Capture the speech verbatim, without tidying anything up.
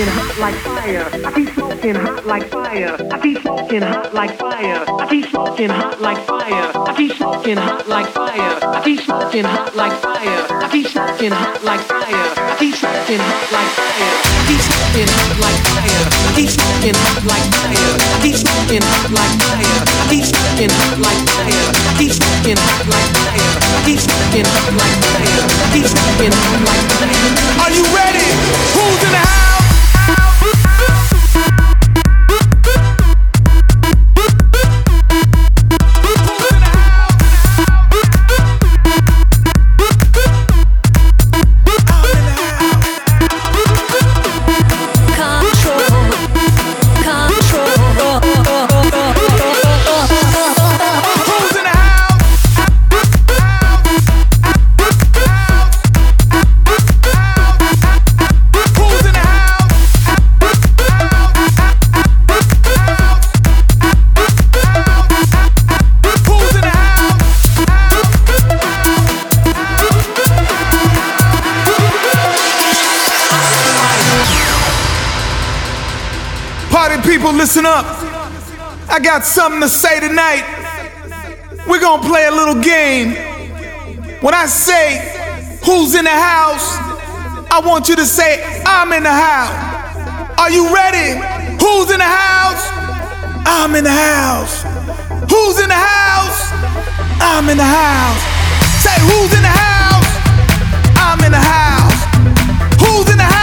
smoking hot like fire. I keep smoking hot like fire. I keep smoking hot like fire. I keep smoking hot like fire. I keep smoking hot like fire. I keep smoking hot like fire. I keep smoking hot like fire. I keep smoking hot like fire. I keep smoking hot like fire. I keep smoking hot like fire. I keep smoking hot like fire. I keep smoking hot like fire. I keep smoking hot like fire. I keep smoking hot like fire. I keep smoking hot like fire. Are you ready? Who's in the house? People, listen up. I got something to say tonight. We're gonna play a little game. When I say who's in the house, I want you to say I'm in the house. Are you ready? Who's in the house? I'm in the house. Who's in the house? I'm in the house. Say who's in the house? I'm in the house. Who's in the house?